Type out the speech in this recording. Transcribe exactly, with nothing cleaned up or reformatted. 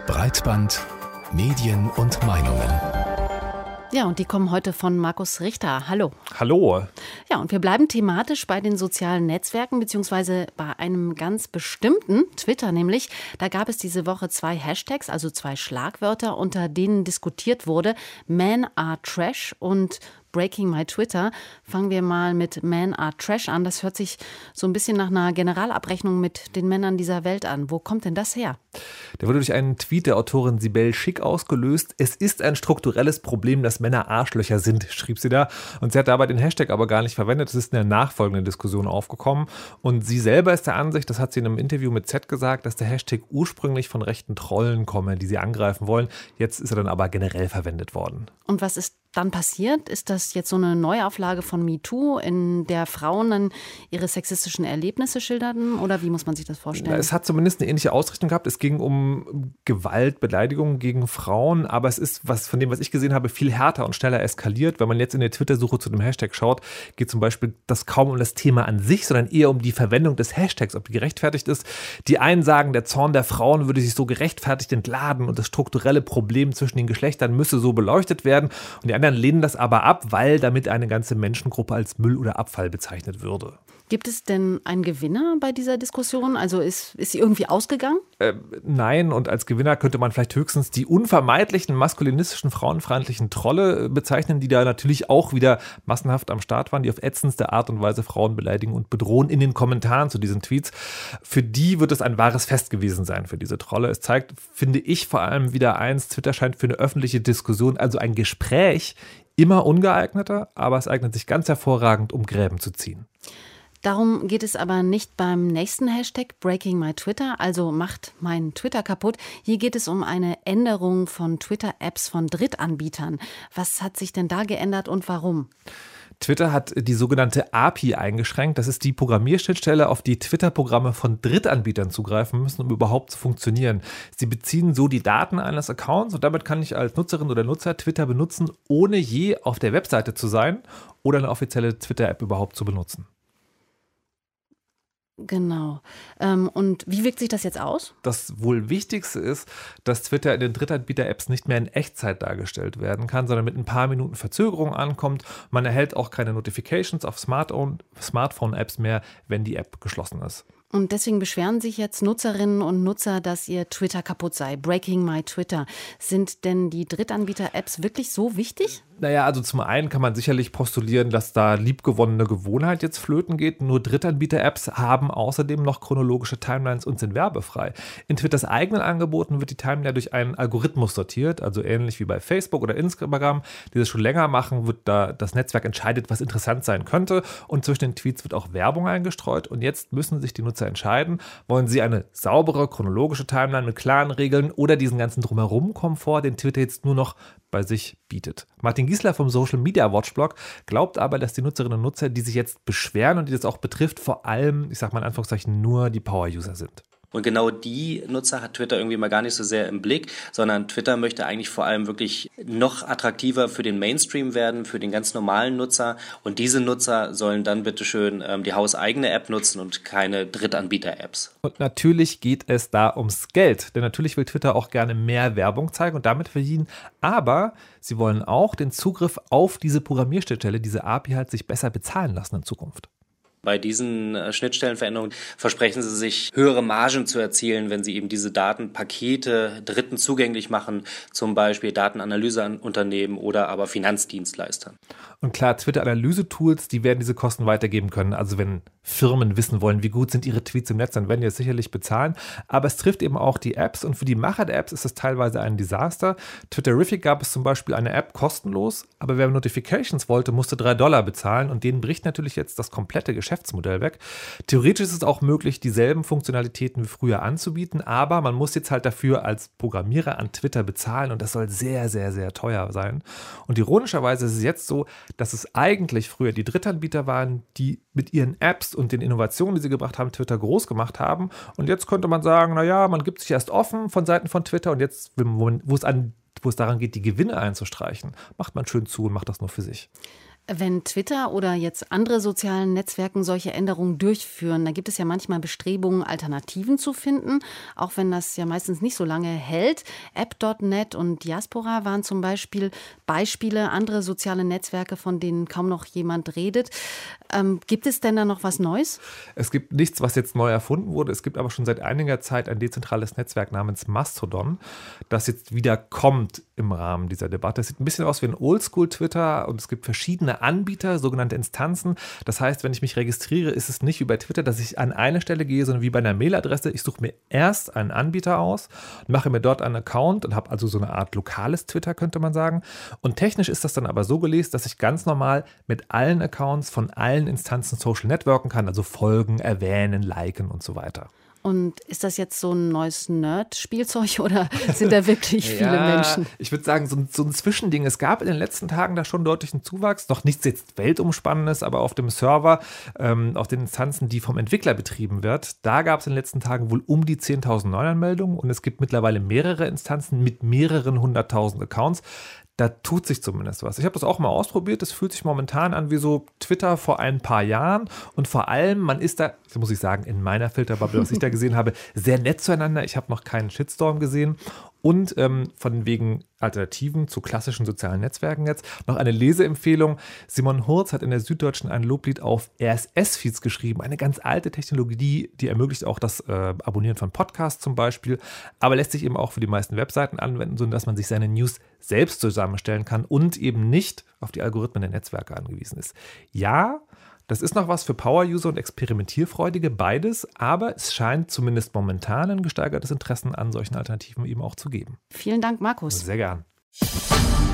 Breitband Medien und Meinungen. Ja, und die kommen heute von Markus Richter. Hallo. Hallo. Ja, und wir bleiben thematisch bei den sozialen Netzwerken, beziehungsweise bei einem ganz bestimmten, Twitter nämlich. Da gab es diese Woche zwei Hashtags, also zwei Schlagwörter, unter denen diskutiert wurde. Men are Trash und Breaking My Twitter. Fangen wir mal mit Men are Trash an. Das hört sich so ein bisschen nach einer Generalabrechnung mit den Männern dieser Welt an. Wo kommt denn das her? Der wurde durch einen Tweet der Autorin Sibel Schick ausgelöst. Es ist ein strukturelles Problem, dass Männer Arschlöcher sind, schrieb sie da. Und sie hat dabei den Hashtag aber gar nicht verwendet. Es ist in der nachfolgenden Diskussion aufgekommen. Und sie selber ist der Ansicht, das hat sie in einem Interview mit Z gesagt, dass der Hashtag ursprünglich von rechten Trollen komme, die sie angreifen wollen. Jetzt ist er dann aber generell verwendet worden. Und was ist dann passiert? Ist das jetzt so eine Neuauflage von MeToo, in der Frauen dann ihre sexistischen Erlebnisse schilderten? Oder wie muss man sich das vorstellen? Es hat zumindest eine ähnliche Ausrichtung gehabt. Es ging um Gewalt, Beleidigungen gegen Frauen. Aber es ist, was von dem, was ich gesehen habe, viel härter und schneller eskaliert. Wenn man jetzt in der Twitter-Suche zu dem Hashtag schaut, geht zum Beispiel das kaum um das Thema an sich, sondern eher um die Verwendung des Hashtags, ob die gerechtfertigt ist. Die einen sagen, der Zorn der Frauen würde sich so gerechtfertigt entladen und das strukturelle Problem zwischen den Geschlechtern müsse so beleuchtet werden. Und die anderen lehnen das aber ab, weil damit eine ganze Menschengruppe als Müll oder Abfall bezeichnet würde. Gibt es denn einen Gewinner bei dieser Diskussion? Also ist, ist sie irgendwie ausgegangen? Äh, nein, und als Gewinner könnte man vielleicht höchstens die unvermeidlichen, maskulinistischen, frauenfeindlichen Trolle bezeichnen, die da natürlich auch wieder massenhaft am Start waren, die auf ätzendste Art und Weise Frauen beleidigen und bedrohen in den Kommentaren zu diesen Tweets. Für die wird es ein wahres Fest gewesen sein, für diese Trolle. Es zeigt, finde ich, vor allem wieder eins, Twitter scheint für eine öffentliche Diskussion, also ein Gespräch, immer ungeeigneter, aber es eignet sich ganz hervorragend, um Gräben zu ziehen. Darum geht es aber nicht beim nächsten Hashtag Breaking My Twitter, also macht mein Twitter kaputt. Hier geht es um eine Änderung von Twitter-Apps von Drittanbietern. Was hat sich denn da geändert und warum? Twitter hat die sogenannte A P I eingeschränkt. Das ist die Programmierschnittstelle, auf die Twitter-Programme von Drittanbietern zugreifen müssen, um überhaupt zu funktionieren. Sie beziehen so die Daten eines Accounts und damit kann ich als Nutzerin oder Nutzer Twitter benutzen, ohne je auf der Webseite zu sein oder eine offizielle Twitter-App überhaupt zu benutzen. Genau. Ähm, und wie wirkt sich das jetzt aus? Das wohl Wichtigste ist, dass Twitter in den Drittanbieter-Apps nicht mehr in Echtzeit dargestellt werden kann, sondern mit ein paar Minuten Verzögerung ankommt. Man erhält auch keine Notifications auf Smartphone-Apps mehr, wenn die App geschlossen ist. Und deswegen beschweren sich jetzt Nutzerinnen und Nutzer, dass ihr Twitter kaputt sei. Breaking My Twitter. Sind denn die Drittanbieter-Apps wirklich so wichtig? Naja, also zum einen kann man sicherlich postulieren, dass da liebgewonnene Gewohnheit jetzt flöten geht. Nur Drittanbieter-Apps haben außerdem noch chronologische Timelines und sind werbefrei. In Twitters eigenen Angeboten wird die Timeline durch einen Algorithmus sortiert, also ähnlich wie bei Facebook oder Instagram, die das schon länger machen, wird da das Netzwerk entscheidet, was interessant sein könnte. Und zwischen den Tweets wird auch Werbung eingestreut. Und jetzt müssen sich die Nutzer entscheiden, wollen sie eine saubere, chronologische Timeline mit klaren Regeln oder diesen ganzen Drumherum-Komfort, den Twitter jetzt nur noch bei sich bietet. Martin Giesler vom Social Media Watch Blog glaubt aber, dass die Nutzerinnen und Nutzer, die sich jetzt beschweren und die das auch betrifft, vor allem, ich sag mal in Anführungszeichen, nur die Power-User sind. Und genau die Nutzer hat Twitter irgendwie mal gar nicht so sehr im Blick, sondern Twitter möchte eigentlich vor allem wirklich noch attraktiver für den Mainstream werden, für den ganz normalen Nutzer. Und diese Nutzer sollen dann bitteschön ähm, die hauseigene App nutzen und keine Drittanbieter-Apps. Und natürlich geht es da ums Geld, denn natürlich will Twitter auch gerne mehr Werbung zeigen und damit verdienen. Aber sie wollen auch den Zugriff auf diese Programmierschnittstelle, diese A P I halt sich besser bezahlen lassen in Zukunft. Bei diesen äh, Schnittstellenveränderungen versprechen sie sich, höhere Margen zu erzielen, wenn sie eben diese Datenpakete Dritten zugänglich machen, zum Beispiel Datenanalyseunternehmen oder aber Finanzdienstleistern. Und klar, Twitter-Analyse-Tools, die werden diese Kosten weitergeben können. Also wenn Firmen wissen wollen, wie gut sind ihre Tweets im Netz, dann werden die es sicherlich bezahlen. Aber es trifft eben auch die Apps und für die Macher der Apps ist es teilweise ein Desaster. Twitterific gab es zum Beispiel eine App kostenlos, aber wer Notifications wollte, musste drei Dollar bezahlen und denen bricht natürlich jetzt das komplette Geschäftsmodell weg. Theoretisch ist es auch möglich, dieselben Funktionalitäten wie früher anzubieten, aber man muss jetzt halt dafür als Programmierer an Twitter bezahlen und das soll sehr, sehr, sehr teuer sein. Und ironischerweise ist es jetzt so, dass es eigentlich früher die Drittanbieter waren, die mit ihren Apps und den Innovationen, die sie gebracht haben, Twitter groß gemacht haben. Und jetzt könnte man sagen, naja, man gibt sich erst offen von Seiten von Twitter und jetzt, wo es, an, wo es daran geht, die Gewinne einzustreichen, macht man schön zu und macht das nur für sich. Wenn Twitter oder jetzt andere sozialen Netzwerke solche Änderungen durchführen, da gibt es ja manchmal Bestrebungen, Alternativen zu finden, auch wenn das ja meistens nicht so lange hält. App Punkt net und Diaspora waren zum Beispiel Beispiele, andere soziale Netzwerke, von denen kaum noch jemand redet. Ähm, gibt es denn da noch was Neues? Es gibt nichts, was jetzt neu erfunden wurde. Es gibt aber schon seit einiger Zeit ein dezentrales Netzwerk namens Mastodon, das jetzt wieder kommt im Rahmen dieser Debatte. Es sieht ein bisschen aus wie ein Oldschool-Twitter und es gibt verschiedene Anbieter, sogenannte Instanzen. Das heißt, wenn ich mich registriere, ist es nicht wie bei Twitter, dass ich an eine Stelle gehe, sondern wie bei einer Mailadresse. Ich suche mir erst einen Anbieter aus, mache mir dort einen Account und habe also so eine Art lokales Twitter, könnte man sagen. Und technisch ist das dann aber so gelöst, dass ich ganz normal mit allen Accounts von allen Instanzen social networken kann, also folgen, erwähnen, liken und so weiter. Und ist das jetzt so ein neues Nerd-Spielzeug oder sind da wirklich viele ja, Menschen? Ich würde sagen, so ein, so ein Zwischending. Es gab in den letzten Tagen da schon deutlichen Zuwachs. Noch nichts jetzt Weltumspannendes, aber auf dem Server, ähm, auf den Instanzen, die vom Entwickler betrieben wird, da gab es in den letzten Tagen wohl um die zehntausend Neuanmeldungen und es gibt mittlerweile mehrere Instanzen mit mehreren hunderttausend Accounts. Da tut sich zumindest was. Ich habe das auch mal ausprobiert. Das fühlt sich momentan an wie so Twitter vor ein paar Jahren. Und vor allem, man ist da, das muss ich sagen, in meiner Filterbubble, was ich da gesehen habe, sehr nett zueinander. Ich habe noch keinen Shitstorm gesehen. Und ähm, von wegen Alternativen zu klassischen sozialen Netzwerken jetzt noch eine Leseempfehlung. Simon Hurz hat in der Süddeutschen ein Loblied auf R S S-Feeds geschrieben. Eine ganz alte Technologie, die, die ermöglicht auch das äh, Abonnieren von Podcasts zum Beispiel, aber lässt sich eben auch für die meisten Webseiten anwenden, sodass man sich seine News selbst zusammenstellen kann und eben nicht auf die Algorithmen der Netzwerke angewiesen ist. Ja, das ist noch was für Power-User und Experimentierfreudige, beides, aber es scheint zumindest momentan ein gesteigertes Interesse an solchen Alternativen eben auch zu geben. Vielen Dank, Markus. Sehr gern.